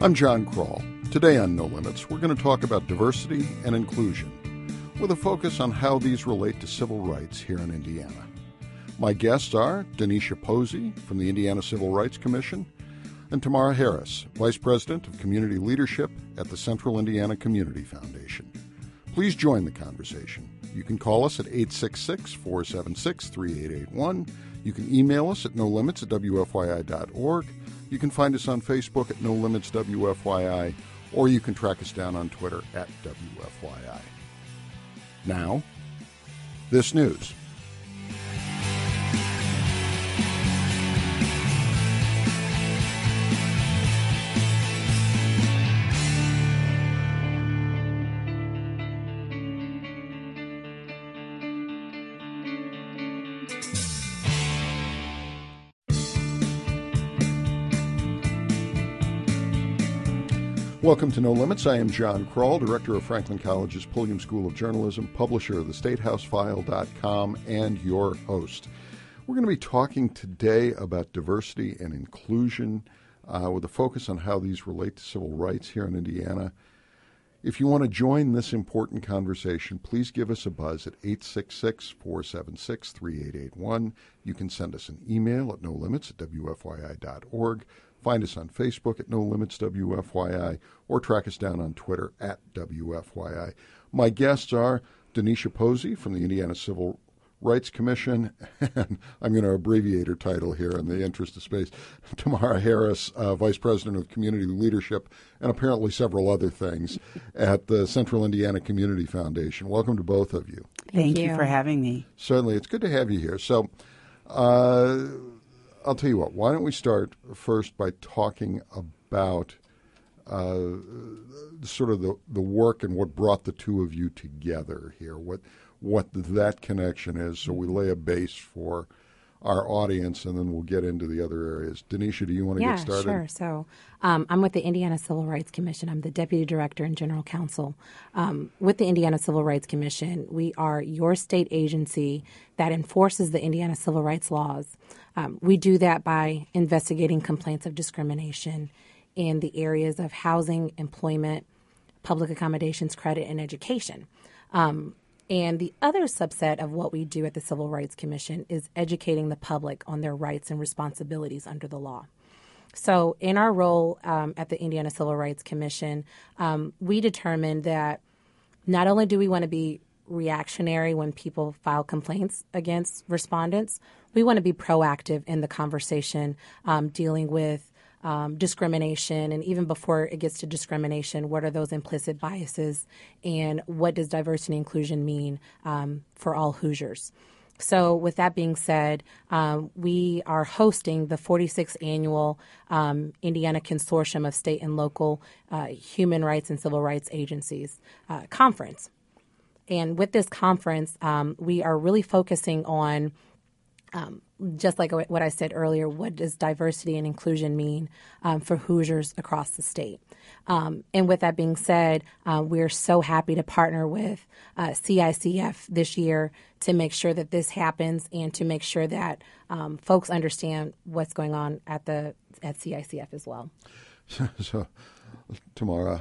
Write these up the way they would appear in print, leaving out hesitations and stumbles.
I'm John Kroll. Today on No Limits, we're going to talk about diversity and inclusion, with a focus on how these relate to civil rights here in Indiana. My guests are Denisha Posey from the Indiana Civil Rights Commission and Tamara Harris, Vice President of Community Leadership at the Central Indiana Community Foundation. Please join the conversation. You can call us at 866-476-3881. You can email us at nolimits@wfyi.org. You can find us on Facebook at No Limits WFYI, or you can track us down on Twitter at WFYI. Now, this news. Welcome to No Limits. I am John Kroll, Director of Franklin College's Pulliam School of Journalism, publisher of theStateHouseFile.com, and your host. We're going to be talking today about diversity and inclusion with a focus on how these relate to civil rights here in Indiana. If you want to join this important conversation, please give us a buzz at 866-476-3881. You can send us an email at nolimits@wfyi.org. Find us on Facebook at No Limits WFYI, or track us down on Twitter at WFYI. My guests are Denisha Posey from the Indiana Civil Rights Commission, and I'm going to abbreviate her title here in the interest of space, Tamara Harris, Vice President of Community Leadership, and apparently several other things at the Central Indiana Community Foundation. Welcome to both of you. Thank you for having me. Certainly. It's good to have you here. So, I'll tell you what, why don't we start first by talking about sort of the work and what brought the two of you together here, what that connection is, so we lay a base for our audience, and then we'll get into the other areas. Denisha, do you want to get started? Yeah, sure. So I'm with the Indiana Civil Rights Commission. I'm the Deputy Director and General Counsel. With the Indiana Civil Rights Commission, we are your state agency that enforces the Indiana civil rights laws. We do that by investigating complaints of discrimination in the areas of housing, employment, public accommodations, credit, and education. And the other subset of what we do at the Civil Rights Commission is educating the public on their rights and responsibilities under the law. So in our role at the Indiana Civil Rights Commission, we determined that not only do we want to be reactionary when people file complaints against respondents, we want to be proactive in the conversation dealing with discrimination, and even before it gets to discrimination, what are those implicit biases, and what does diversity and inclusion mean for all Hoosiers? So with that being said, we are hosting the 46th Annual Indiana Consortium of State and Local Human Rights and Civil Rights Agencies conference. And with this conference, we are really focusing on just like what I said earlier, what does diversity and inclusion mean for Hoosiers across the state? And with that being said, we're so happy to partner with CICF this year to make sure that this happens and to make sure that folks understand what's going on at CICF as well. So Tamara,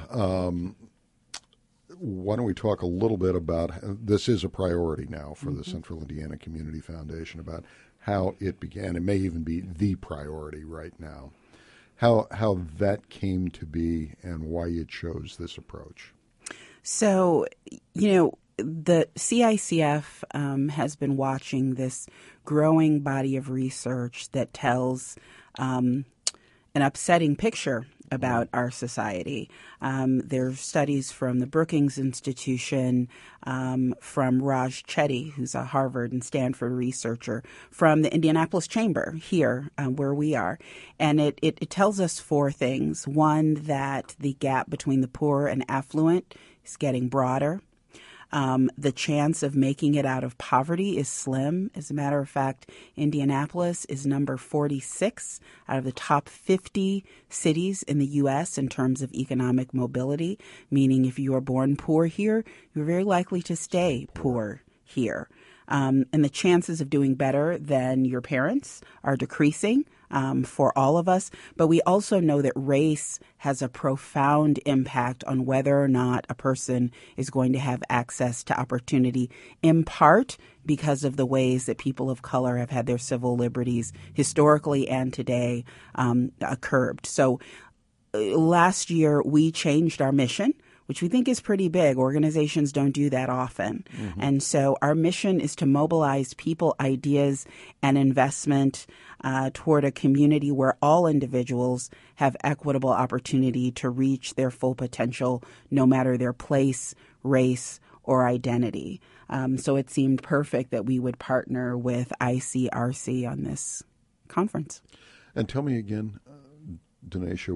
why don't we talk a little bit about, this is a priority now for the Central Indiana Community Foundation, about how it began. It may even be the priority right now. How that came to be and why you chose this approach. So, the CICF has been watching this growing body of research that tells an upsetting picture about our society. There's studies from the Brookings Institution, from Raj Chetty, who's a Harvard and Stanford researcher, from the Indianapolis Chamber here where we are. And it tells us four things. One, that the gap between the poor and affluent is getting broader. The chance of making it out of poverty is slim. As a matter of fact, Indianapolis is number 46 out of the top 50 cities in the U.S. in terms of economic mobility, meaning if you are born poor here, you're very likely to stay poor here. and the chances of doing better than your parents are decreasing for all of us. But we also know that race has a profound impact on whether or not a person is going to have access to opportunity, in part because of the ways that people of color have had their civil liberties historically and today curbed. So last year, we changed our mission, which we think is pretty big. Organizations don't do that often. Mm-hmm. And so our mission is to mobilize people, ideas, and investment toward a community where all individuals have equitable opportunity to reach their full potential, no matter their place, race, or identity. So it seemed perfect that we would partner with ICRC on this conference. And tell me again, Denacia,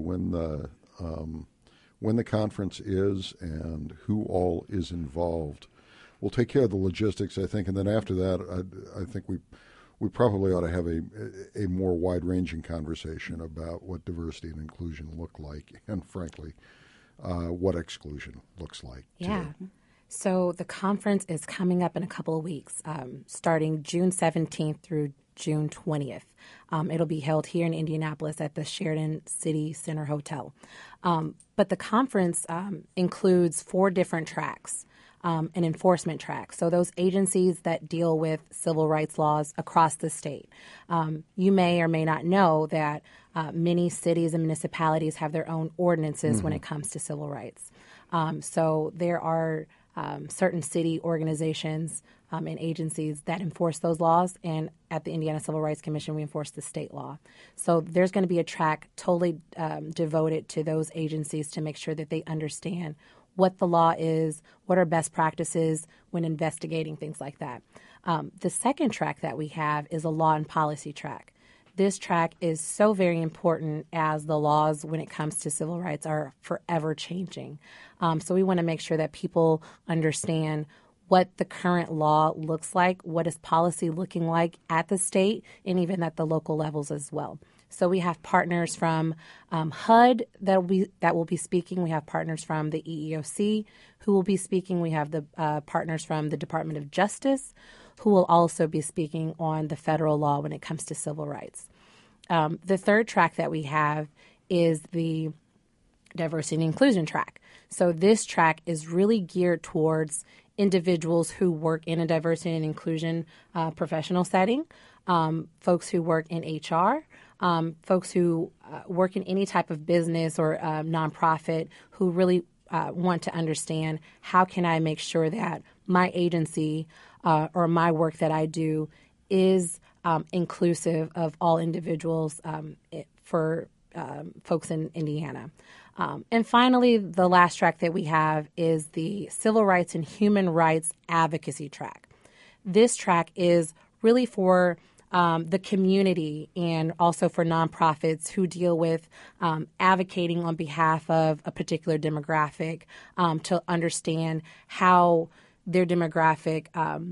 when the conference is and who all is involved. We'll take care of the logistics, I think, and then after that, I think we probably ought to have a more wide-ranging conversation about what diversity and inclusion look like, and frankly, what exclusion looks like. Yeah. So the conference is coming up in a couple of weeks, starting June 17th through June 20th. It'll be held here in Indianapolis at the Sheridan City Center Hotel. But the conference includes 4 different tracks, an enforcement track. So those agencies that deal with civil rights laws across the state. You may or may not know that many cities and municipalities have their own ordinances when it comes to civil rights. So there are certain city organizations and agencies that enforce those laws, and at the Indiana Civil Rights Commission, we enforce the state law. So there's going to be a track totally devoted to those agencies to make sure that they understand what the law is, what are best practices when investigating things like that. The second track that we have is a law and policy track. This track is so very important as the laws when it comes to civil rights are forever changing. So we want to make sure that people understand what the current law looks like, what is policy looking like at the state and even at the local levels as well. So we have partners from HUD that will be speaking. We have partners from the EEOC who will be speaking. We have the partners from the Department of Justice who will also be speaking on the federal law when it comes to civil rights. The third track that we have is the diversity and inclusion track. So this track is really geared towards individuals who work in a diversity and inclusion professional setting, folks who work in HR, folks who work in any type of business or nonprofit who really want to understand how can I make sure that my agency or my work that I do is inclusive of all individuals for folks in Indiana. And finally, the last track that we have is the Civil Rights and Human Rights Advocacy track. This track is really for the community and also for nonprofits who deal with advocating on behalf of a particular demographic to understand how their demographic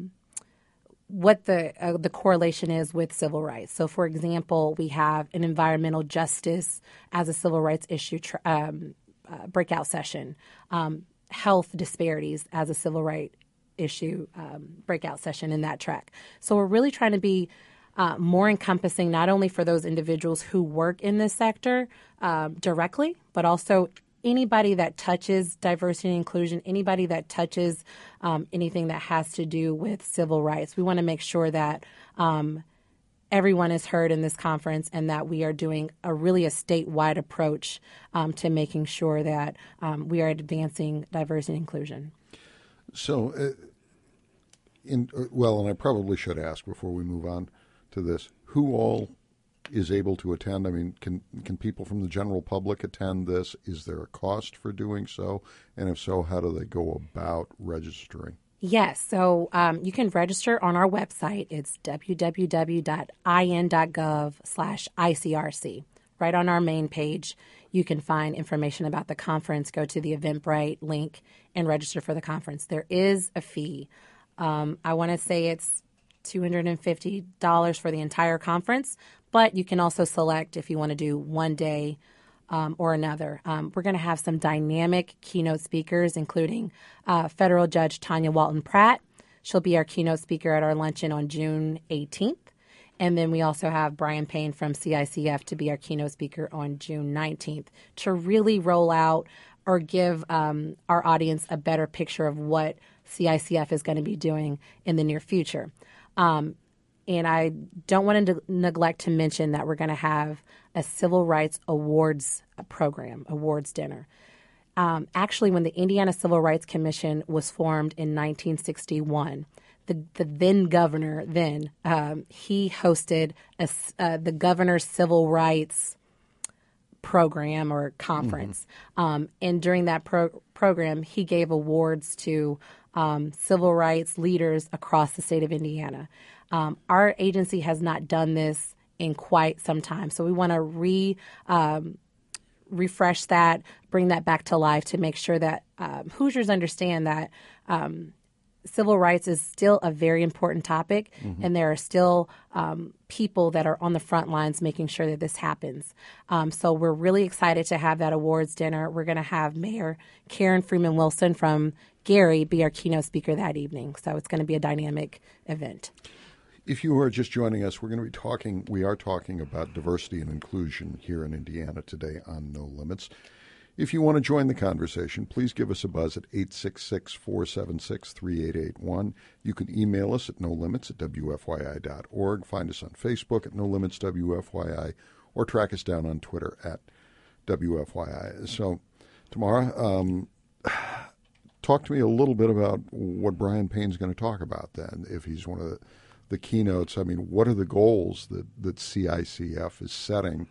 what the correlation is with civil rights. So, for example, we have an environmental justice as a civil rights issue breakout session, health disparities as a civil rights issue breakout session in that track. So we're really trying to be more encompassing, not only for those individuals who work in this sector directly, but also anybody that touches diversity and inclusion, anybody that touches anything that has to do with civil rights. We want to make sure that everyone is heard in this conference and that we are doing a statewide approach to making sure that we are advancing diversity and inclusion. So, and I probably should ask before we move on to this, who all is able to attend? I mean, can people from the general public attend this? Is there a cost for doing so? And if so, how do they go about registering? Yes. So you can register on our website. It's www.in.gov/ICRC. Right on our main page, you can find information about the conference. Go to the Eventbrite link and register for the conference. There is a fee. I want to say it's $250 for the entire conference, but you can also select if you want to do one day or another. We're going to have some dynamic keynote speakers, including federal judge Tanya Walton Pratt, She'll be our keynote speaker at our luncheon on June 18th. And then we also have Brian Payne from CICF to be our keynote speaker on June 19th to really roll out or give our audience a better picture of what CICF is going to be doing in the near future. And I don't want to neglect to mention that we're going to have a Civil Rights Awards program, awards dinner. Actually, when the Indiana Civil Rights Commission was formed in 1961, the then governor, he hosted the governor's civil rights program or conference. Mm-hmm. And during that program, he gave awards to civil rights leaders across the state of Indiana. Our agency has not done this in quite some time, so we want to refresh that, bring that back to life to make sure that Hoosiers understand that civil rights is still a very important topic, mm-hmm. and there are still people that are on the front lines making sure that this happens. So we're really excited to have that awards dinner. We're going to have Mayor Karen Freeman Wilson from Gary be our keynote speaker that evening. So it's going to be a dynamic event. If you are just joining us, we are talking about diversity and inclusion here in Indiana today on No Limits. If you want to join the conversation, please give us a buzz at 866-476-3881. You can email us at nolimits@wfyi.org. Find us on Facebook at No Limits WFYI, or track us down on Twitter at WFYI. So, Tamara, talk to me a little bit about what Brian Payne's going to talk about then, if he's one of the keynotes. I mean, what are the goals that CICF is setting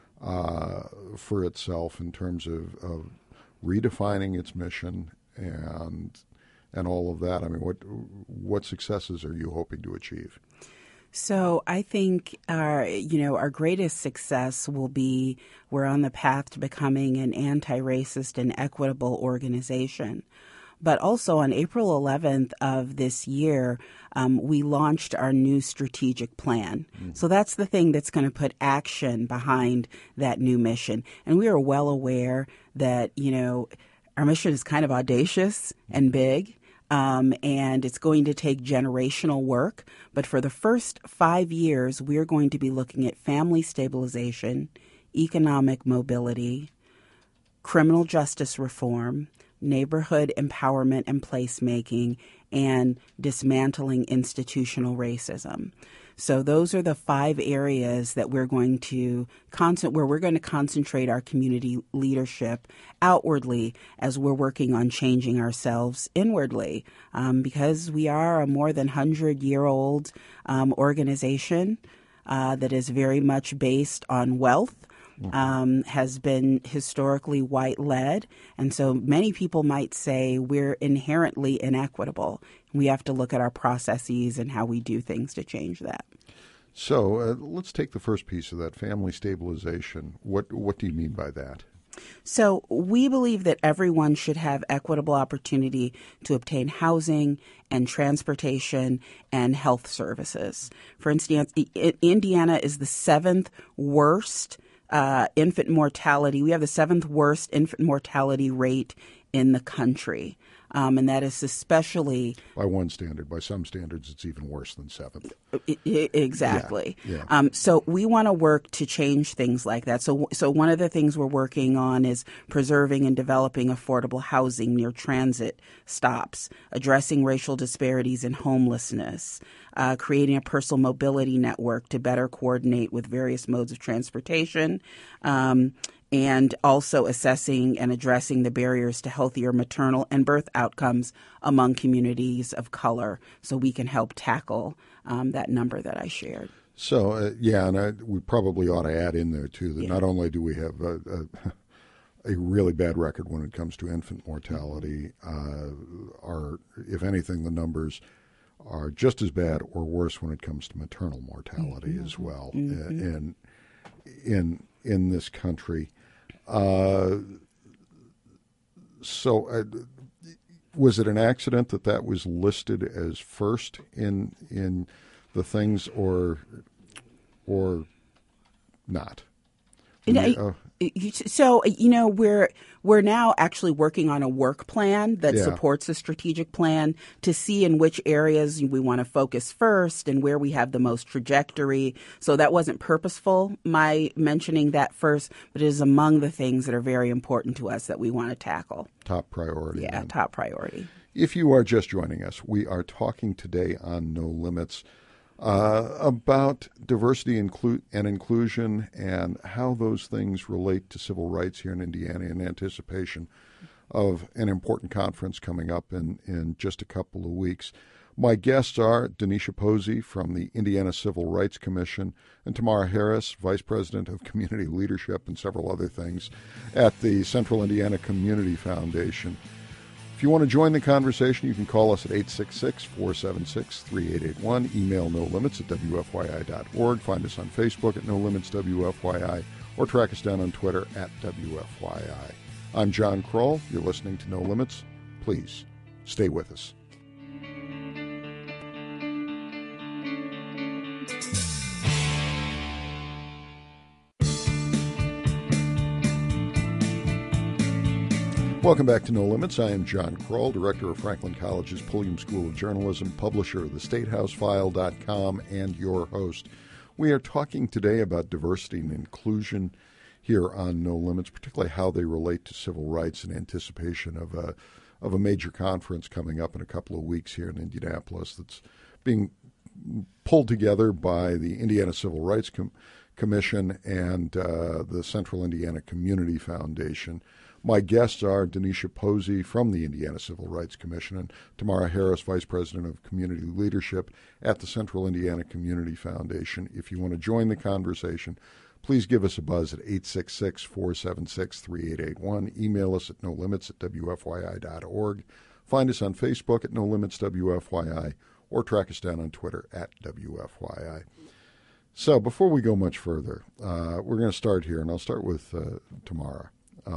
for itself in terms of redefining its mission and all of that? I mean, what successes are you hoping to achieve? So I think our greatest success will be we're on the path to becoming an anti-racist and equitable organization. But also on April 11th of this year, we launched our new strategic plan. Mm-hmm. So that's the thing that's going to put action behind that new mission. And we are well aware that, our mission is kind of audacious and big. And it's going to take generational work. But for the first 5 years, we're going to be looking at family stabilization, economic mobility, criminal justice reform, neighborhood empowerment and placemaking, and dismantling institutional racism. So those are the 5 areas that we're going to concentrate our community leadership outwardly as we're working on changing ourselves inwardly, because we are a more than 100-year-old organization that is very much based on wealth. Has been historically white-led, and so many people might say we're inherently inequitable. We have to look at our processes and how we do things to change that. So let's take the first piece of that, family stabilization. What do you mean by that? So we believe that everyone should have equitable opportunity to obtain housing and transportation and health services. For instance, Indiana is the 7th worst infant mortality. We have the 7th worst infant mortality rate in the country. And that is especially... By one standard. By some standards, it's even worse than 7th. Exactly. Yeah. So we want to work to change things like that. So one of the things we're working on is preserving and developing affordable housing near transit stops, addressing racial disparities in homelessness, creating a personal mobility network to better coordinate with various modes of transportation, and also assessing and addressing the barriers to healthier maternal and birth outcomes among communities of color so we can help tackle that number that I shared. So, and we probably ought to add in there, too, that not only do we have a really bad record when it comes to infant mortality, if anything, the numbers are just as bad or worse when it comes to maternal mortality as well in this country. So was it an accident that was listed as first in the things or not? So, we're now actually working on a work plan that supports a strategic plan to see in which areas we want to focus first and where we have the most trajectory. So that wasn't purposeful, my mentioning that first, but it is among the things that are very important to us that we want to tackle. Top priority. Yeah, then. Top priority. If you are just joining us, we are talking today on No Limits about diversity and inclusion and how those things relate to civil rights here in Indiana in anticipation of an important conference coming up in just a couple of weeks. My guests are Denisha Posey from the Indiana Civil Rights Commission and Tamara Harris, Vice President of Community Leadership and several other things at the Central Indiana Community Foundation. If you want to join the conversation, you can call us at 866-476-3881. Email nolimits@wfyi.org. Find us on Facebook at No Limits WFYI, or track us down on Twitter at WFYI. I'm John Kroll. You're listening to No Limits. Please stay with us. Welcome back to No Limits. I am John Kroll, Director of Franklin College's Pulliam School of Journalism, publisher of thestatehousefile.com, and your host. We are talking today about diversity and inclusion here on No Limits, particularly how they relate to civil rights in anticipation of a major conference coming up in a couple of weeks here in Indianapolis that's being pulled together by the Indiana Civil Rights Commission and the Central Indiana Community Foundation. My guests are Denisha Posey from the Indiana Civil Rights Commission and Tamara Harris, Vice President of Community Leadership at the Central Indiana Community Foundation. If you want to join the conversation, please give us a buzz at 866-476-3881. Email us at nolimits@wfyi.org. Find us on Facebook at No Limits WFYI, or track us down on Twitter at WFYI. So before we go much further, we're going to start here, and I'll start with Tamara.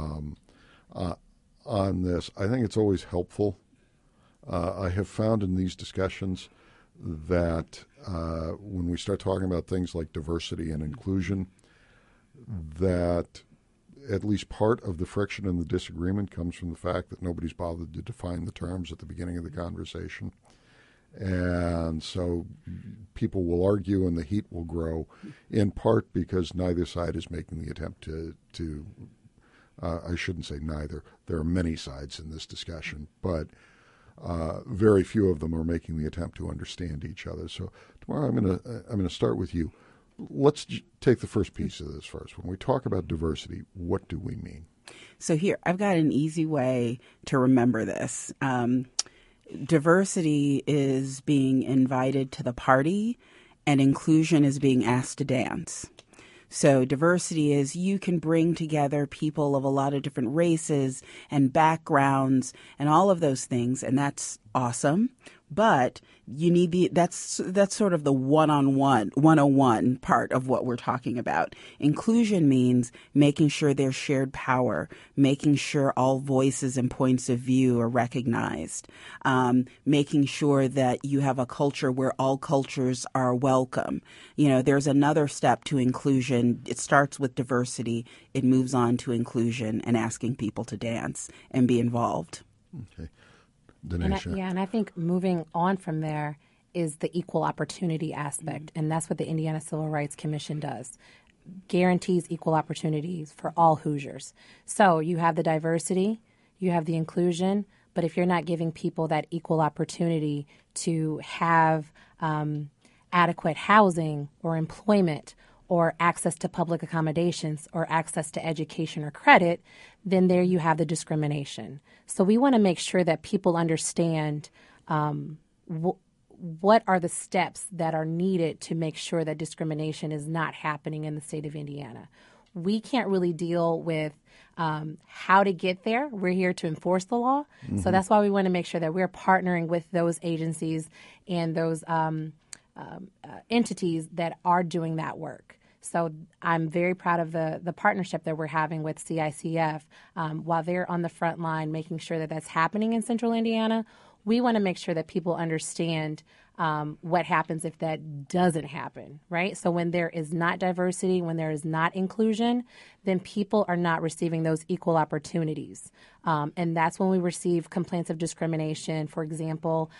On this, I think it's always helpful. I have found in these discussions that when we start talking about things like diversity and inclusion, that at least part of the friction and the disagreement comes from the fact that nobody's bothered to define the terms at the beginning of the conversation. And so people will argue and the heat will grow, in part because neither side is making the attempt to I shouldn't say neither. There are many sides in this discussion, but very few of them are making the attempt to understand each other. So tomorrow I'm going to start with you. Let's take the first piece of this first. When we talk about diversity, what do we mean? So here, I've got an easy way to remember this. Diversity is being invited to the party, and inclusion is being asked to dance. So diversity is you can bring together people of a lot of different races and backgrounds and all of those things, and that's awesome. But you need that's sort of the one-on-one, 101 part of what we're talking about. Inclusion means making sure there's shared power, making sure all voices and points of view are recognized, making sure that you have a culture where all cultures are welcome. There's another step to inclusion. It starts with diversity. It moves on to inclusion and asking people to dance and be involved. Okay. And I think moving on from there is the equal opportunity aspect, and that's what the Indiana Civil Rights Commission does. Guarantees equal opportunities for all Hoosiers. So you have the diversity, you have the inclusion, but if you're not giving people that equal opportunity to have adequate housing or employment or access to public accommodations or access to education or credit, then there you have the discrimination. So we want to make sure that people understand what are the steps that are needed to make sure that discrimination is not happening in the state of Indiana. We can't really deal with how to get there. We're here to enforce the law. Mm-hmm. So that's why we want to make sure that we're partnering with those agencies and those entities that are doing that work. So I'm very proud of the partnership that we're having with CICF. While they're on the front line making sure that that's happening in Central Indiana, we want to make sure that people understand what happens if that doesn't happen, right? So when there is not diversity, when there is not inclusion, then people are not receiving those equal opportunities. And that's when we receive complaints of discrimination, for example,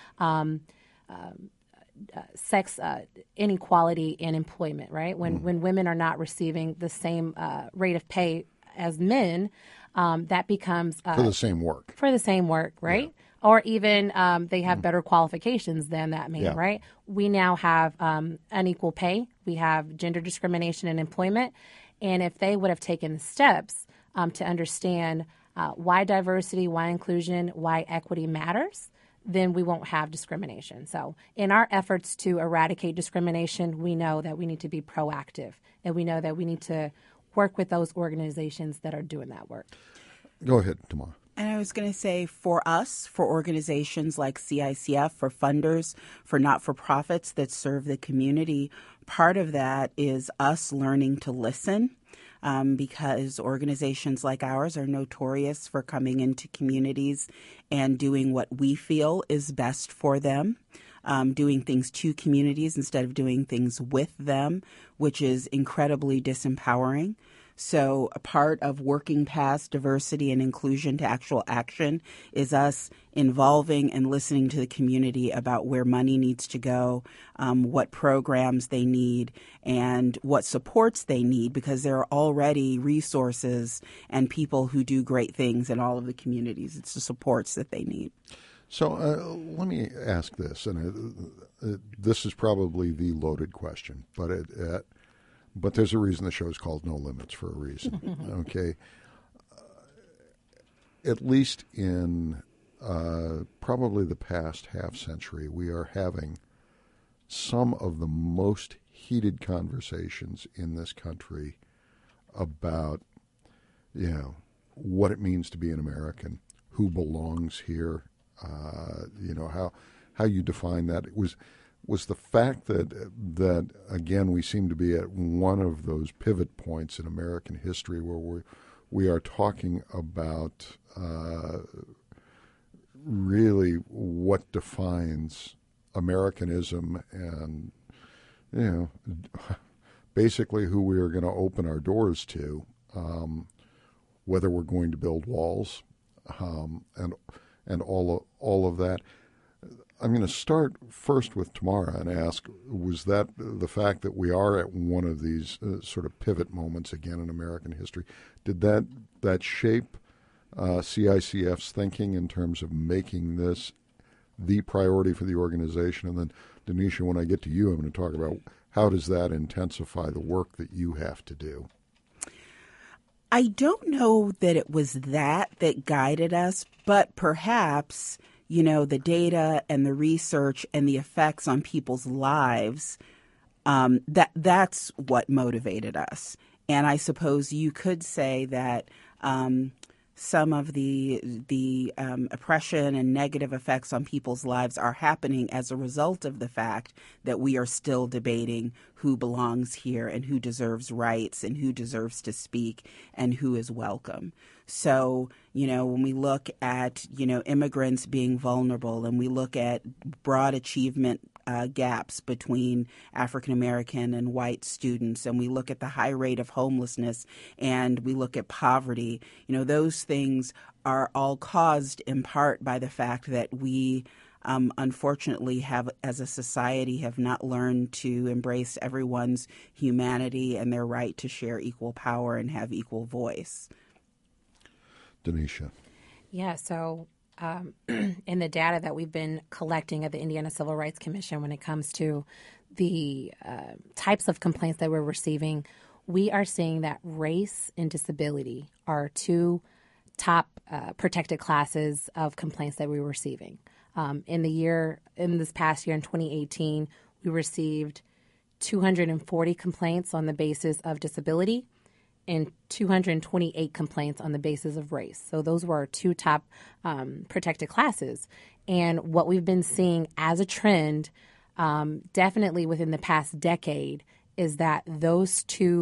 sex inequality in employment, right? When women are not receiving the same rate of pay as men, that becomes for the same work. For the same work, right? Yeah. Or even they have better qualifications than that man, right? We now have unequal pay. We have gender discrimination in employment. And if they would have taken steps to understand why diversity, why inclusion, why equity matters, then we won't have discrimination. So in our efforts to eradicate discrimination, we know that we need to be proactive, and we know that we need to work with those organizations that are doing that work. Go ahead, Tamara. And I was going to say, for us, for organizations like CICF, for funders, for not-for-profits that serve the community, part of that is us learning to listen, because organizations like ours are notorious for coming into communities and doing what we feel is best for them, doing things to communities instead of doing things with them, which is incredibly disempowering. So a part of working past diversity and inclusion to actual action is us involving and listening to the community about where money needs to go, what programs they need, and what supports they need, because there are already resources and people who do great things in all of the communities. It's the supports that they need. So let me ask this, and this is probably the loaded question, but there's a reason the show is called No Limits for a reason, okay? At least in probably the past half century, we are having some of the most heated conversations in this country about, what it means to be an American, who belongs here, how you define that. It was the fact that again, we seem to be at one of those pivot points in American history where we are talking about really what defines Americanism, and basically who we are going to open our doors to, whether we're going to build walls, and all of that. I'm going to start first with Tamara and ask, was that the fact that we are at one of these sort of pivot moments again in American history, did that shape CICF's thinking in terms of making this the priority for the organization? And then, Denisha, when I get to you, I'm going to talk about how does that intensify the work that you have to do? I don't know that it was that guided us, but perhaps the data and the research and the effects on people's lives, that's what motivated us. And I suppose you could say that some of the oppression and negative effects on people's lives are happening as a result of the fact that we are still debating who belongs here and who deserves rights and who deserves to speak and who is welcome. So, when we look at, immigrants being vulnerable, and we look at broad achievement gaps between African American and white students, and we look at the high rate of homelessness, and we look at poverty, those things are all caused in part by the fact that we unfortunately have, as a society, have not learned to embrace everyone's humanity and their right to share equal power and have equal voice. Denisha. Yeah, so in the data that we've been collecting at the Indiana Civil Rights Commission when it comes to the types of complaints that we're receiving, we are seeing that race and disability are two top protected classes of complaints that we're receiving. In this past year, in 2018, we received 240 complaints on the basis of disability and 228 complaints on the basis of race. So those were our two top protected classes. And what we've been seeing as a trend, definitely within the past decade, is that those two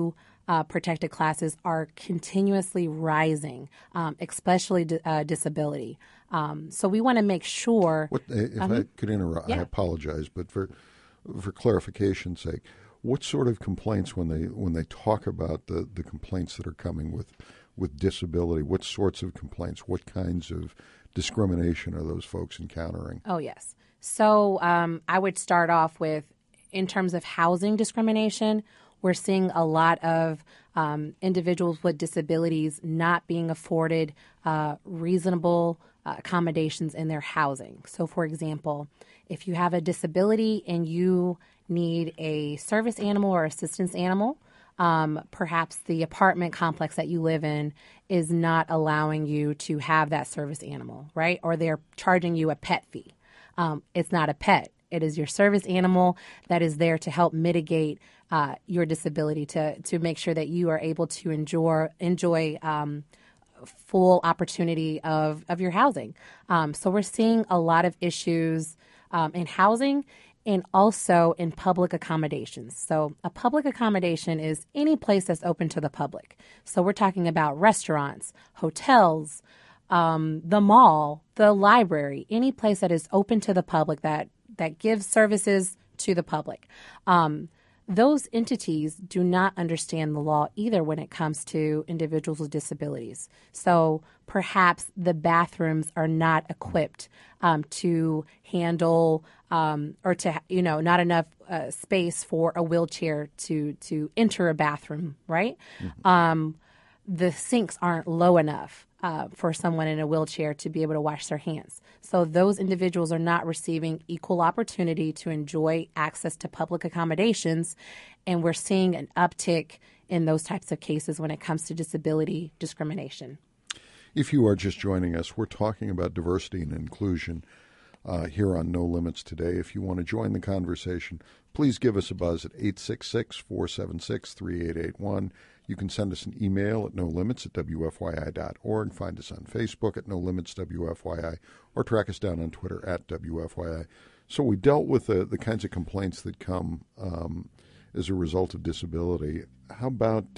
protected classes are continuously rising, especially disability. So we want to make sure. If I could interrupt, Yeah. I apologize, but for clarification's sake, what sort of complaints when they talk about the complaints that are coming with disability? What sorts of complaints? What kinds of discrimination are those folks encountering? Oh, yes. So I would start off with, in terms of housing discrimination, we're seeing a lot of individuals with disabilities not being afforded reasonable accommodations in their housing. So, for example, if you have a disability and you need a service animal or assistance animal, perhaps the apartment complex that you live in is not allowing you to have that service animal, right? Or they're charging you a pet fee. It's not a pet. It is your service animal that is there to help mitigate your disability, to make sure that you are able to enjoy full opportunity of your housing. So we're seeing a lot of issues in housing and also in public accommodations. So a public accommodation is any place that's open to the public. So we're talking about restaurants, hotels, the mall, the library, any place that is open to the public that gives services to the public. Those entities do not understand the law either when it comes to individuals with disabilities. So perhaps the bathrooms are not equipped to handle or to, not enough space for a wheelchair to enter a bathroom, right? Mm-hmm. The sinks aren't low enough for someone in a wheelchair to be able to wash their hands. So those individuals are not receiving equal opportunity to enjoy access to public accommodations, and we're seeing an uptick in those types of cases when it comes to disability discrimination. If you are just joining us, we're talking about diversity and inclusion here on No Limits today. If you want to join the conversation, please give us a buzz at 866-476-3881. You can send us an email at nolimits@wfyi.org. Find us on Facebook at No Limits WFYI, or track us down on Twitter at WFYI. So we dealt with the kinds of complaints that come as a result of disability. How about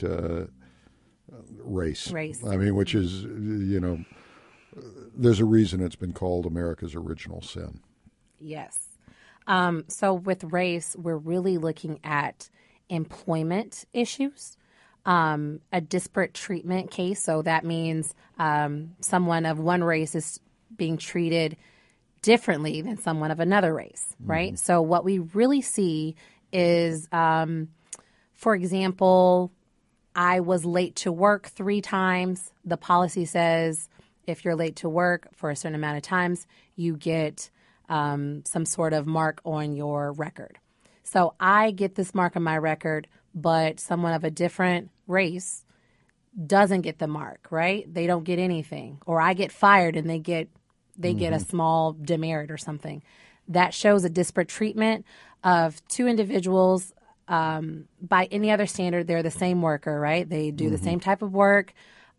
race? Race. I mean, which is, there's a reason it's been called America's original sin. Yes. So with race, we're really looking at employment issues. A disparate treatment case. So that means someone of one race is being treated differently than someone of another race, right? Mm-hmm. So what we really see is, for example, I was late to work 3 times. The policy says if you're late to work for a certain amount of times, you get some sort of mark on your record. So I get this mark on my record, but someone of a different race doesn't get the mark, right? They don't get anything. Or I get fired and they get a small demerit or something. That shows a disparate treatment of 2 individuals. By any other standard, they're the same worker, right? They do the same type of work.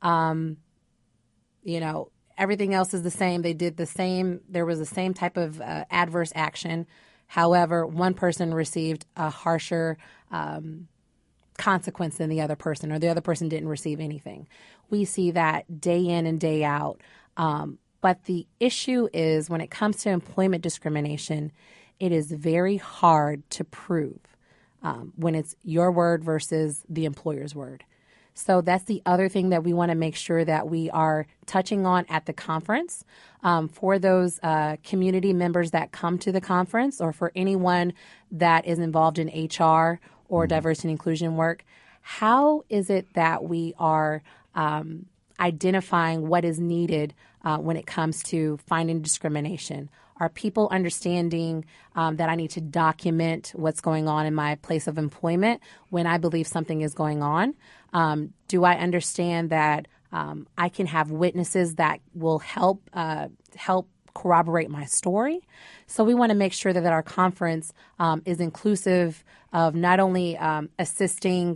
Everything else is the same. They did the same. There was the same type of adverse action. However, one person received a harsher consequence than the other person, or the other person didn't receive anything. We see that day in and day out. But the issue is when it comes to employment discrimination, it is very hard to prove when it's your word versus the employer's word. So that's the other thing that we want to make sure that we are touching on at the conference. For those community members that come to the conference, or for anyone that is involved in HR or diversity and inclusion work, how is it that we are identifying what is needed when it comes to finding discrimination? Are people understanding that I need to document what's going on in my place of employment when I believe something is going on? Do I understand that I can have witnesses that will help corroborate my story? So we want to make sure that our conference is inclusive of not only assisting,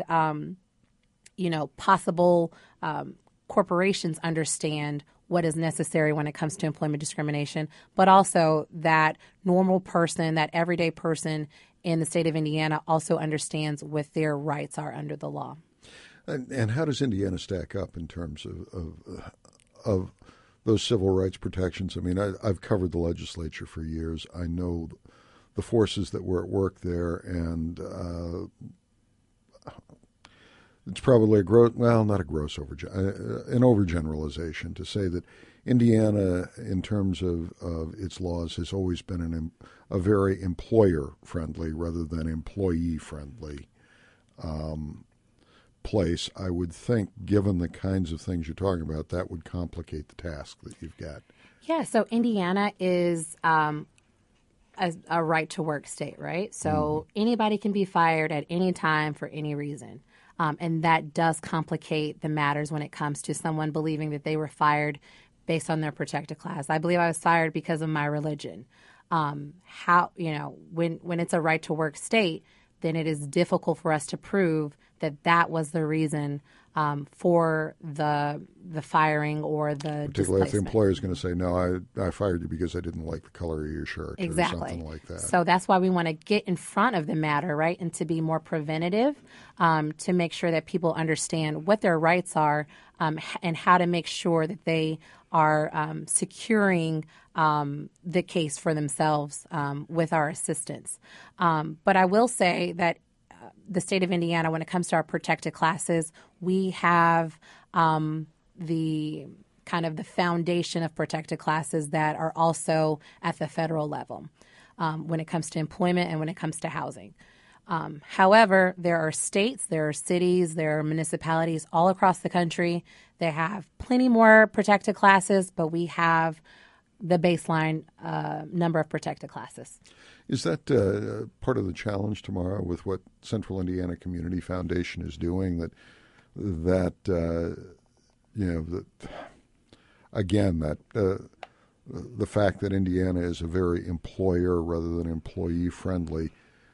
possible corporations understand what is necessary when it comes to employment discrimination, but also that normal person, that everyday person in the state of Indiana also understands what their rights are under the law. And how does Indiana stack up in terms of those civil rights protections? I mean, I've covered the legislature for years. I know the forces that were at work there, and it's probably an overgeneralization to say that Indiana, in terms of its laws, has always been a very employer-friendly rather than employee-friendly place. I would think, given the kinds of things you're talking about, that would complicate the task that you've got. Yeah, so Indiana is a right-to-work state, right? So anybody can be fired at any time for any reason. And that does complicate the matters when it comes to someone believing that they were fired based on their protected class. I believe I was fired because of my religion. When it's a right-to-work state, then it is difficult for us to prove that was the reason for the firing or the particularly if the employer is going to say, no, I fired you because I didn't like the color of your shirt or something like that. So that's why we want to get in front of the matter, right, and to be more preventative to make sure that people understand what their rights are and how to make sure that they are securing the case for themselves with our assistance. But I will say that the state of Indiana, when it comes to our protected classes, we have the kind of the foundation of protected classes that are also at the federal level when it comes to employment and when it comes to housing. However, there are states, there are cities, there are municipalities all across the country that have plenty more protected classes, but we have the baseline number of protected classes. Is that part of the challenge tomorrow with what Central Indiana Community Foundation is doing? The fact that Indiana is a very employer rather than employee friendly.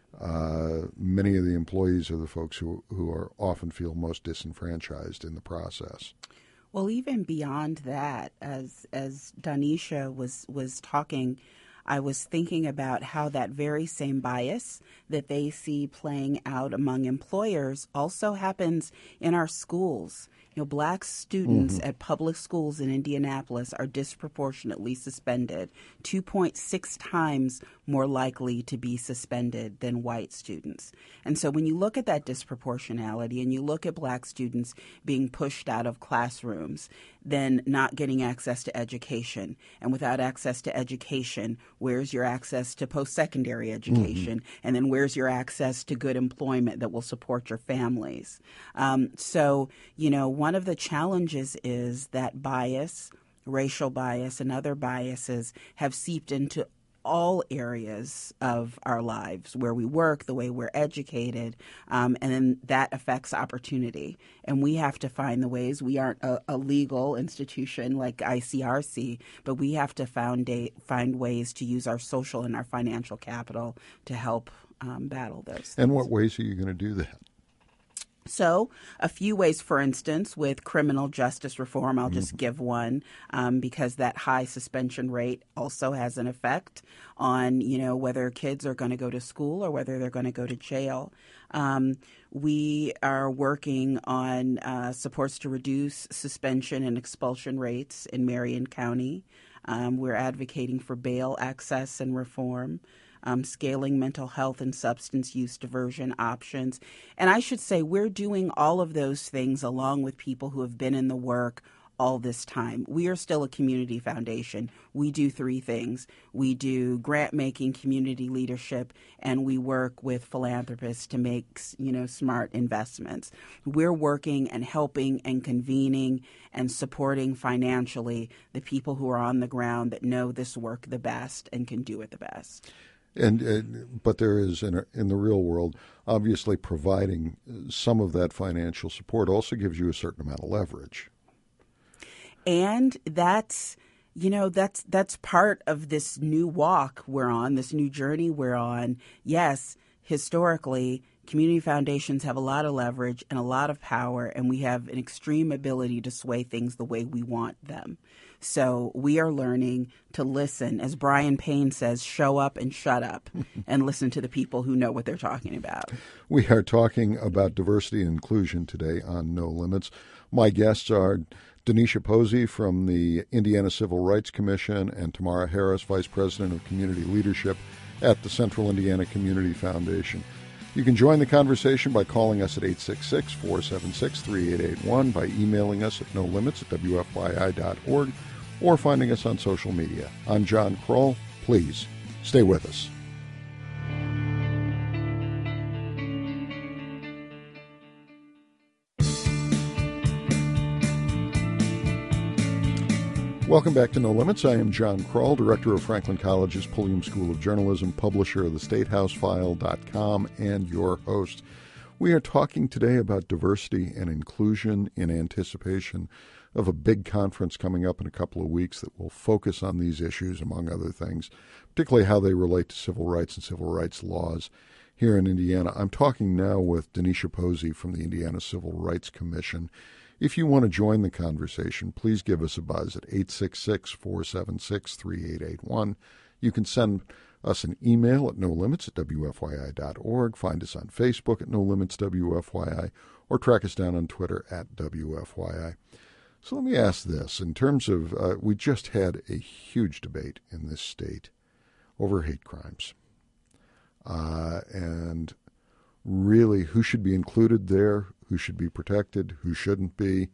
Many of the employees are the folks who are often feel most disenfranchised in the process. Well, even beyond that, as Danisha was talking, I was thinking about how that very same bias that they see playing out among employers also happens in our schools. You know, black students at public schools in Indianapolis are disproportionately suspended, 2.6 times more likely to be suspended than white students. And so when you look at that disproportionality and you look at black students being pushed out of classrooms, then not getting access to education. And without access to education, where's your access to post-secondary education? And then where's your access to good employment that will support your families? So, one of the challenges is that bias, racial bias, and other biases have seeped into all areas of our lives, where we work, the way we're educated, and then that affects opportunity. And we have to find the ways. We aren't a legal institution like ICRC, but we have to find ways to use our social and our financial capital to help battle those things. And what ways are you going to do that? So a few ways, for instance, with criminal justice reform, I'll just give one because that high suspension rate also has an effect on, whether kids are going to go to school or whether they're going to go to jail. We are working on supports to reduce suspension and expulsion rates in Marion County. We're advocating for bail access and reform. Scaling mental health and substance use diversion options. And I should say we're doing all of those things along with people who have been in the work all this time. We are still a community foundation. We do three things. We do grant-making, community leadership, and we work with philanthropists to make, smart investments. We're working and helping and convening and supporting financially the people who are on the ground that know this work the best and can do it the best. But there is, in the real world, obviously providing some of that financial support also gives you a certain amount of leverage. And that's part of this new walk we're on, this new journey we're on. Yes, historically, community foundations have a lot of leverage and a lot of power, and we have an extreme ability to sway things the way we want them. So we are learning to listen. As Brian Payne says, show up and shut up and listen to the people who know what they're talking about. We are talking about diversity and inclusion today on No Limits. My guests are Denisha Posey from the Indiana Civil Rights Commission and Tamara Harris, Vice President of Community Leadership at the Central Indiana Community Foundation. You can join the conversation by calling us at 866-476-3881, by emailing us at nolimits@wfyi.org, or finding us on social media. I'm John Kroll. Please stay with us. Welcome back to No Limits. I am John Kroll, Director of Franklin College's Pulliam School of Journalism, publisher of theStateHouseFile.com, and your host. We are talking today about diversity and inclusion in anticipation of a big conference coming up in a couple of weeks that will focus on these issues, among other things, particularly how they relate to civil rights and civil rights laws here in Indiana. I'm talking now with Denisha Posey from the Indiana Civil Rights Commission. If you want to join the conversation, please give us a buzz at 866-476-3881. You can send us an email at nolimits@wfyi.org, find us on Facebook at nolimitswfyi, or track us down on Twitter at WFYI. So let me ask this. In terms of, we just had a huge debate in this state over hate crimes. And really, who should be included there, who should be protected, who shouldn't be.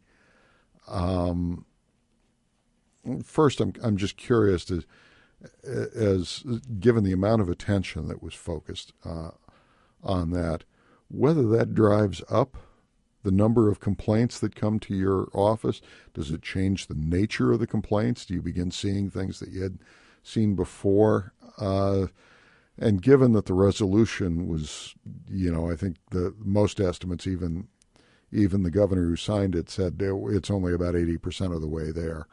First, I'm just curious, as given the amount of attention that was focused on that, whether that drives up the number of complaints that come to your office. Does it change the nature of the complaints? Do you begin seeing things that you had seen before? And given that the resolution was, I think the most estimates, even the governor who signed it said it's only about 80% of the way there.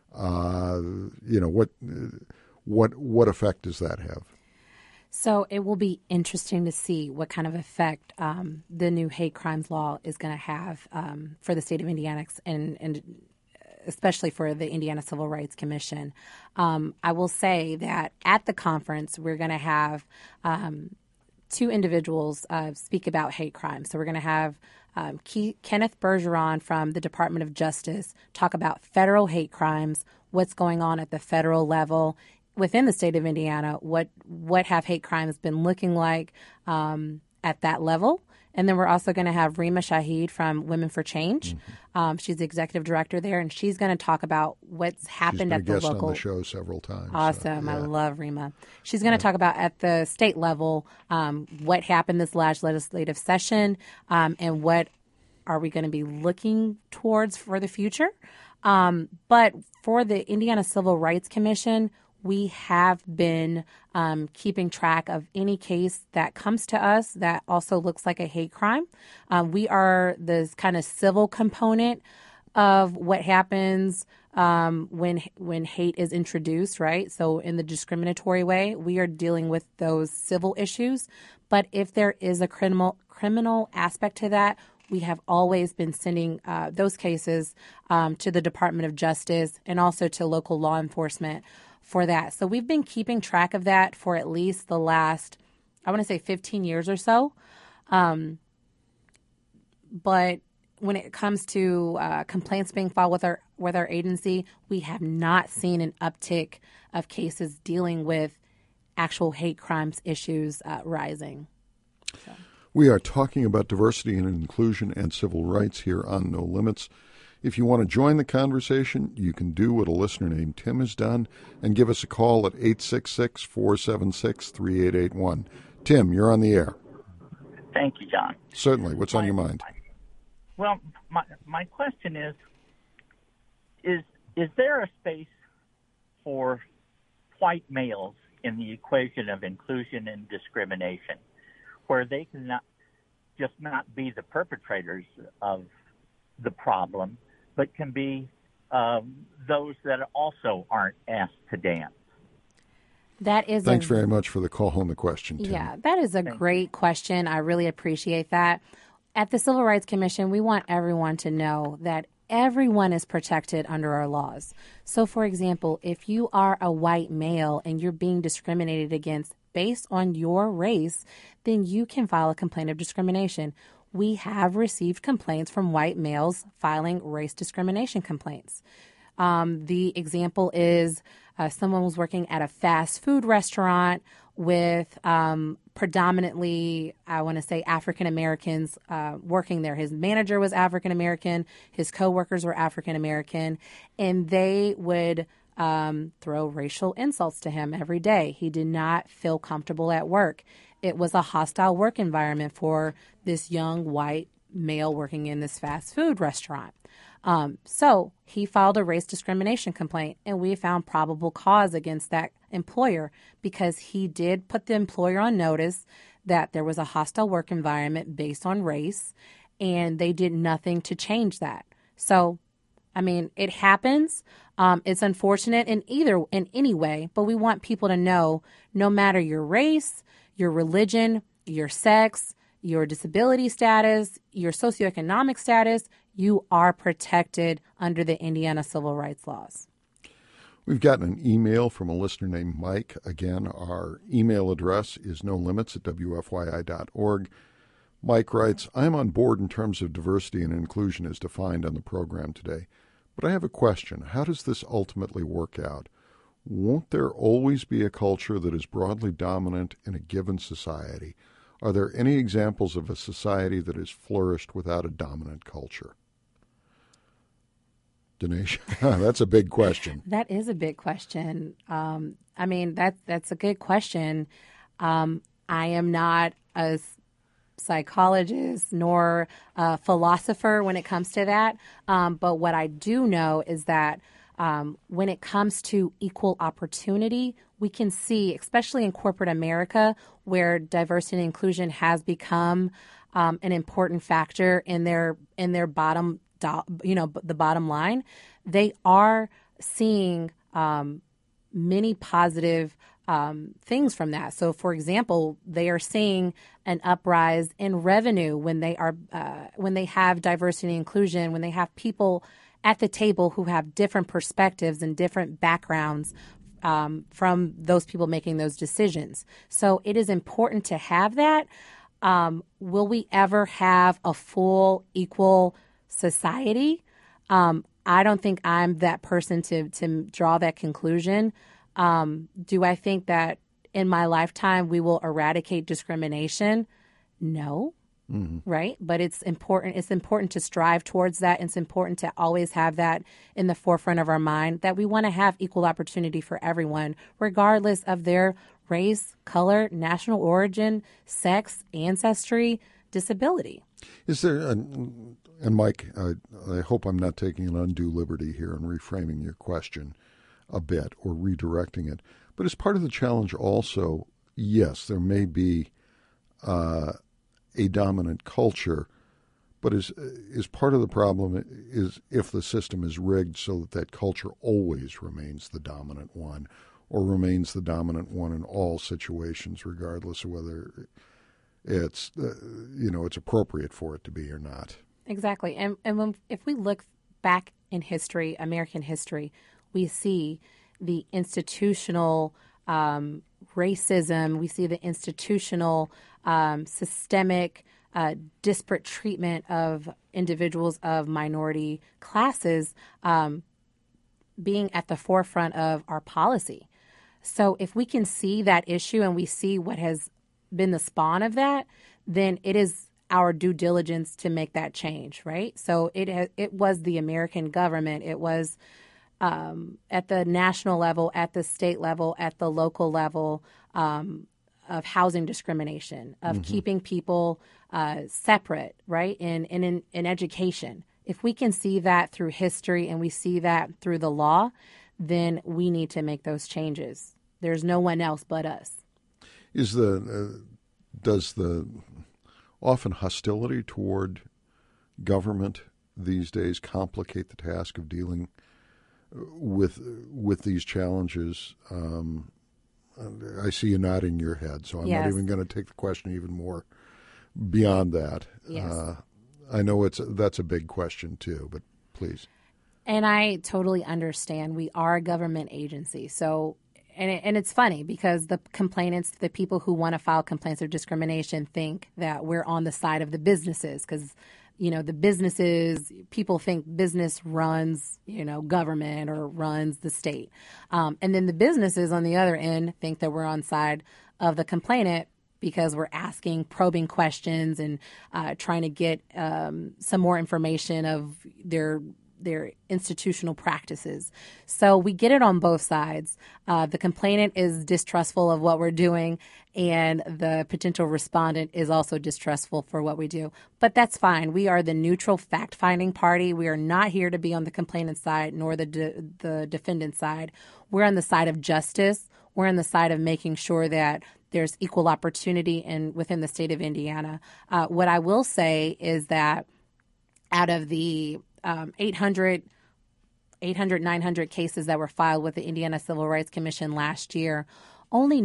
What effect does that have? So it will be interesting to see what kind of effect the new hate crimes law is going to have for the state of Indiana and especially for the Indiana Civil Rights Commission. I will say that at the conference, we're going to have two individuals speak about hate crimes. So we're going to have Kenneth Bergeron from the Department of Justice talk about federal hate crimes, what's going on at the federal level within the state of Indiana, what have hate crimes been looking like at that level. And then we're also going to have Rima Shahid from Women for Change. Mm-hmm. She's the executive director there, and she's going to talk about what's happened at the local. She's been a guest on the show several times. Awesome. So, yeah. I love Rima. She's going to talk about at the state level what happened this last legislative session and what are we going to be looking towards for the future. But for the Indiana Civil Rights Commission, we have been keeping track of any case that comes to us that also looks like a hate crime. We are the kind of civil component of what happens when hate is introduced, right? So in the discriminatory way, we are dealing with those civil issues. But if there is a criminal aspect to that, we have always been sending those cases to the Department of Justice and also to local law enforcement for that. So we've been keeping track of that for at least the last, I want to say 15 years or so. But when it comes to complaints being filed with our agency, we have not seen an uptick of cases dealing with actual hate crimes issues rising. So. We are talking about diversity and inclusion and civil rights here on No Limits. If you want to join the conversation, you can do what a listener named Tim has done and give us a call at 866-476-3881. Tim, you're on the air. Thank you, John. Certainly. What's on your mind? Well, my question is there a space for white males in the equation of inclusion and discrimination where they can not be the perpetrators of the problem, but can be those that also aren't asked to dance? That is Thanks very much for the call and the question, Tim. Yeah, that is a great question. I really appreciate that. At the Civil Rights Commission, we want everyone to know that everyone is protected under our laws. So, for example, if you are a white male and you're being discriminated against based on your race, then you can file a complaint of discrimination. We have received complaints from white males filing race discrimination complaints. The example is someone was working at a fast food restaurant with predominantly, I want to say, African Americans working there. His manager was African American, his coworkers were African American, and they would throw racial insults to him every day. He did not feel comfortable at work. It was a hostile work environment for this young white male working in this fast food restaurant. So he filed a race discrimination complaint, and we found probable cause against that employer because he did put the employer on notice that there was a hostile work environment based on race, and they did nothing to change that. So, I mean, it happens. It's unfortunate in any way, but we want people to know no matter your race, your religion, your sex, your disability status, your socioeconomic status, you are protected under the Indiana civil rights laws. We've gotten an email from a listener named Mike. Again, our email address is nolimits@wfyi.org. Mike writes, I'm on board in terms of diversity and inclusion as defined on the program today, but I have a question. How does this ultimately work out? Won't there always be a culture that is broadly dominant in a given society? Are there any examples of a society that has flourished without a dominant culture? Dinesh, that's a big question. That is a big question. I mean, that's a good question. I am not a psychologist nor a philosopher when it comes to that. But what I do know is that when it comes to equal opportunity, we can see, especially in corporate America, where diversity and inclusion has become an important factor in their bottom, the bottom line. They are seeing many positive things from that. So, for example, they are seeing an uprise in revenue when they have diversity and inclusion, when they have people at the table who have different perspectives and different backgrounds from those people making those decisions. So it is important to have that. Will we ever have a full equal society? I don't think I'm that person to draw that conclusion. Do I think that in my lifetime we will eradicate discrimination? No. Mm-hmm. Right. But it's important. It's important to strive towards that. It's important to always have that in the forefront of our mind, that we want to have equal opportunity for everyone, regardless of their race, color, national origin, sex, ancestry, disability. Is there, and Mike, I hope I'm not taking an undue liberty here and reframing your question a bit or redirecting it, but as part of the challenge also, yes, there may be a dominant culture, but is part of the problem is if the system is rigged so that that culture always remains the dominant one, or remains the dominant one in all situations, regardless of whether it's it's appropriate for it to be or not. Exactly, and if we look back in history, American history, we see the institutional racism. We see the institutional systemic disparate treatment of individuals of minority classes being at the forefront of our policy. So if we can see that issue and we see what has been the spawn of that, then it is our due diligence to make that change, right? So it was the American government. It was at the national level, at the state level, at the local level, of housing discrimination, of keeping people separate, right, in education. If we can see that through history and we see that through the law, then we need to make those changes. There's no one else but us. Does the often hostility toward government these days complicate the task of dealing with these challenges I see you nodding your head, so I'm Yes. not even going to take the question even more beyond that. Yes. I know that's a big question too, but please. And I totally understand. We are a government agency. So, and it's funny because the complainants, the people who want to file complaints of discrimination, think that we're on the side of the businesses because, the businesses, people think business runs, government or runs the state. And then the businesses on the other end think that we're on side of the complainant because we're asking probing questions and trying to get some more information of their institutional practices. So we get it on both sides. The complainant is distrustful of what we're doing, and the potential respondent is also distrustful for what we do. But that's fine. We are the neutral fact-finding party. We are not here to be on the complainant's side nor the defendant's side. We're on the side of justice. We're on the side of making sure that there's equal opportunity within the state of Indiana. What I will say is that out of the 800, 900 cases that were filed with the Indiana Civil Rights Commission last year, only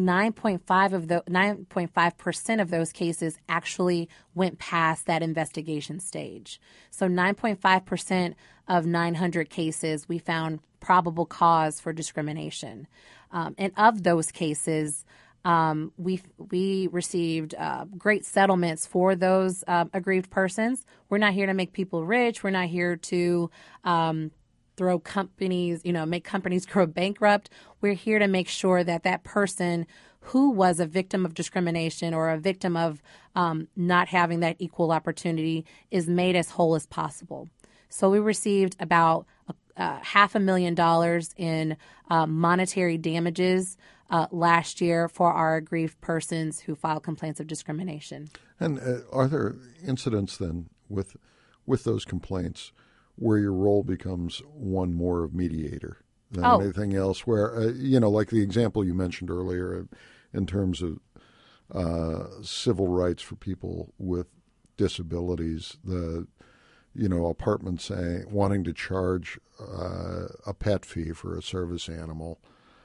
9.5% of those cases actually went past that investigation stage. So 9.5% of 900 cases, we found probable cause for discrimination. And of those cases, we received great settlements for those aggrieved persons. We're not here to make people rich. We're not here to throw companies, make companies go bankrupt. We're here to make sure that that person who was a victim of discrimination or a victim of not having that equal opportunity is made as whole as possible. So we received about $500,000 in monetary damages last year for our aggrieved persons who filed complaints of discrimination. And are there incidents then with those complaints where your role becomes one more of mediator than anything else? Where like the example you mentioned earlier, in terms of civil rights for people with disabilities, the apartment wanting to charge a pet fee for a service animal.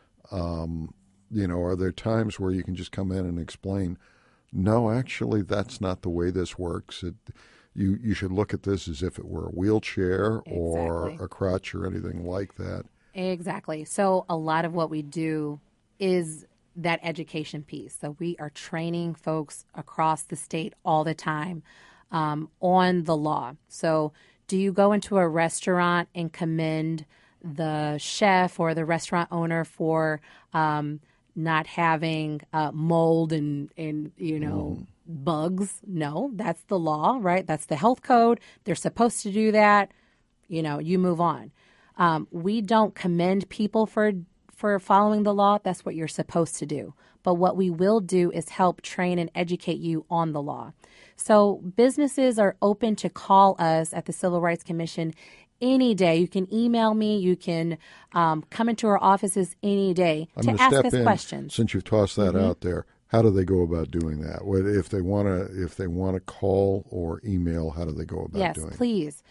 Are there times where you can just come in and explain, no, actually, that's not the way this works. You should look at this as if it were a wheelchair or a crutch or anything like that. Exactly. So a lot of what we do is that education piece. So we are training folks across the state all the time on the law. So do you go into a restaurant and commend the chef or the restaurant owner for not having mold and bugs? No, that's the law, right? That's the health code. They're supposed to do that. You move on. We don't commend people for following the law. That's what you're supposed to do. But what we will do is help train and educate you on the law. So businesses are open to call us at the Civil Rights Commission any day. You can email me. You can come into our offices any day to ask us questions. Since you've tossed that out there, how do they go about doing that? If they want to call or email, how do they go about doing it? Yes, please.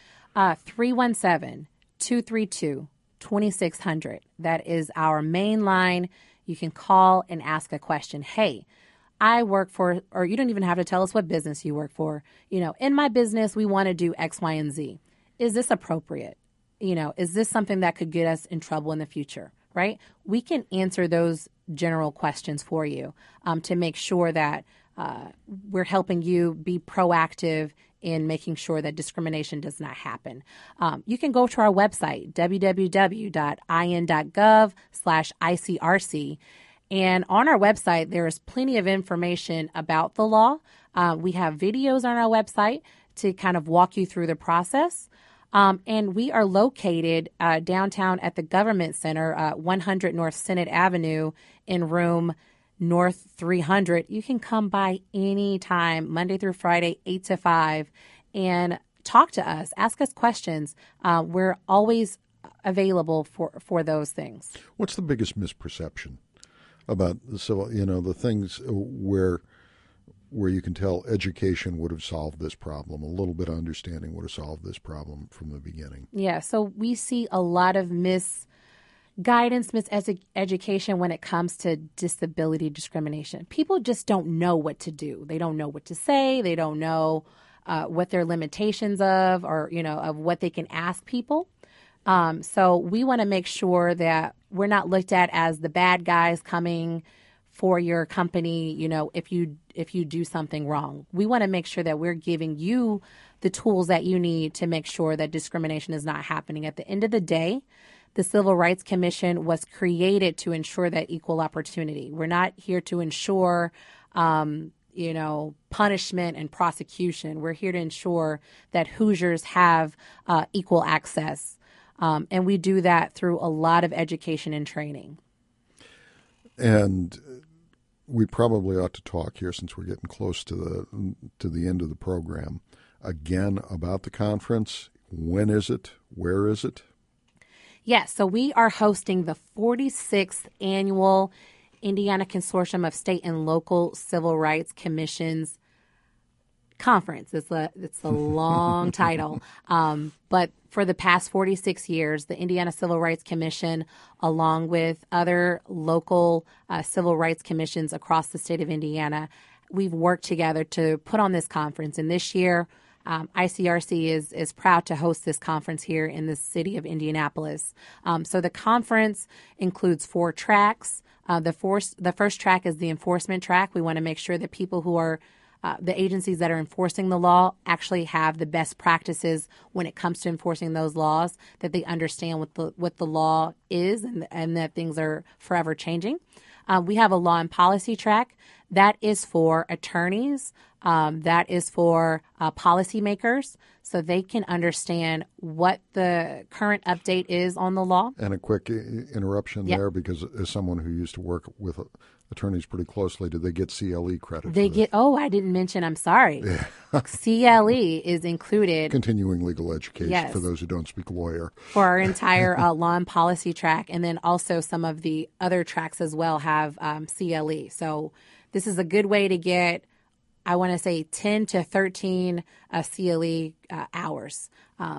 317-232-2600. That is our main line. You can call and ask a question. Hey, I work for, or you don't even have to tell us what business you work for. In my business, we want to do X, Y, and Z. Is this appropriate? Is this something that could get us in trouble in the future, right? We can answer those general questions for you to make sure that we're helping you be proactive in making sure that discrimination does not happen. You can go to our website, www.in.gov/ICRC. And on our website, there is plenty of information about the law. We have videos on our website to kind of walk you through the process. And we are located downtown at the Government Center, 100 North Senate Avenue in room North 300. You can come by anytime, Monday through Friday, 8 to 5, and talk to us, ask us questions. We're always available for those things. What's the biggest misperception about the civil, the things where you can tell education would have solved this problem, a little bit of understanding would have solved this problem from the beginning? Yeah, so we see a lot of guidance, miseducation when it comes to disability discrimination. People just don't know what to do. They don't know what to say. They don't know what their limitations of, or, of what they can ask people. So we want to make sure that we're not looked at as the bad guys coming for your company, if you do something wrong. We want to make sure that we're giving you the tools that you need to make sure that discrimination is not happening. At the end of the day, the Civil Rights Commission was created to ensure that equal opportunity. We're not here to ensure, punishment and prosecution. We're here to ensure that Hoosiers have equal access. And we do that through a lot of education and training. And we probably ought to talk here, since we're getting close to the end of the program, again about the conference. When is it? Where is it? Yes, so we are hosting the 46th annual Indiana Consortium of State and Local Civil Rights Commissions Conference. It's a long title, but for the past 46 years, the Indiana Civil Rights Commission, along with other local civil rights commissions across the state of Indiana, we've worked together to put on this conference. And this year, ICRC is proud to host this conference here in the city of Indianapolis. So the conference includes 4 tracks. The first track is the enforcement track. We want to make sure that people who are the agencies that are enforcing the law actually have the best practices when it comes to enforcing those laws, that they understand what the law is, and that things are forever changing. We have a law and policy track that is for attorneys, that is for policymakers, so they can understand what the current update is on the law. And a quick interruption there, because as someone who used to work with attorneys pretty closely, do they get CLE credit? I didn't mention, I'm sorry. Yeah. CLE is included. Continuing legal education, for those who don't speak lawyer. For our entire law and policy track. And then also some of the other tracks as well have CLE. So this is a good way to get, I want to say, 10 to 13 CLE hours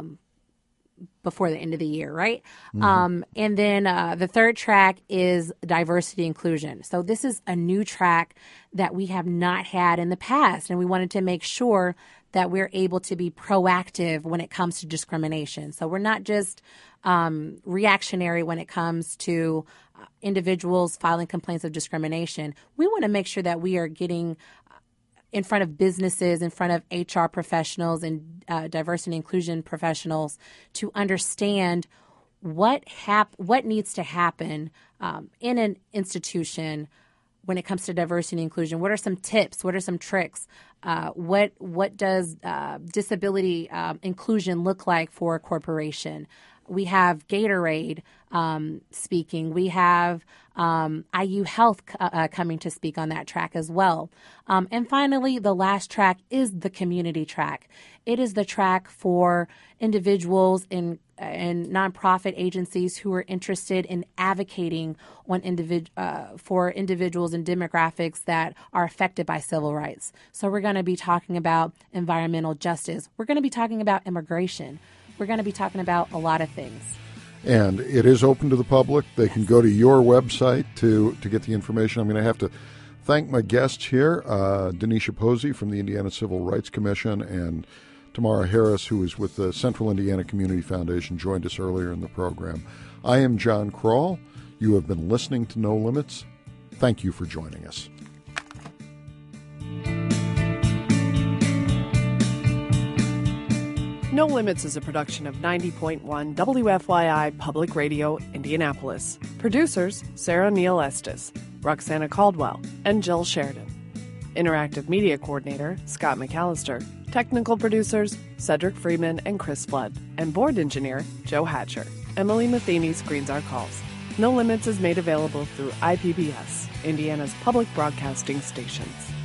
before the end of the year, right? Mm-hmm. And then the third track is diversity inclusion. So this is a new track that we have not had in the past, and we wanted to make sure that we're able to be proactive when it comes to discrimination. So we're not just reactionary when it comes to individuals filing complaints of discrimination. We want to make sure that we are getting in front of businesses, in front of HR professionals and diversity and inclusion professionals to understand what needs to happen in an institution when it comes to diversity and inclusion. What are some tips? What are some tricks? What does disability inclusion look like for a corporation? We have Gatorade speaking. We have IU Health coming to speak on that track as well. And finally, the last track is the community track. It is the track for individuals and nonprofit agencies who are interested in advocating for individuals and demographics that are affected by civil rights. So we're going to be talking about environmental justice. We're going to be talking about immigration. We're going to be talking about a lot of things. And it is open to the public. They can go to your website to get the information. I'm going to have to thank my guests here, Denisha Posey from the Indiana Civil Rights Commission, and Tamara Harris, who is with the Central Indiana Community Foundation, joined us earlier in the program. I am John Kroll. You have been listening to No Limits. Thank you for joining us. No Limits is a production of 90.1 WFYI Public Radio, Indianapolis. Producers, Sarah Neal Estes, Roxana Caldwell, and Jill Sheridan. Interactive Media Coordinator, Scott McAllister. Technical producers, Cedric Freeman and Chris Flood. And Board Engineer, Joe Hatcher. Emily Matheny screens our calls. No Limits is made available through IPBS, Indiana's public broadcasting stations.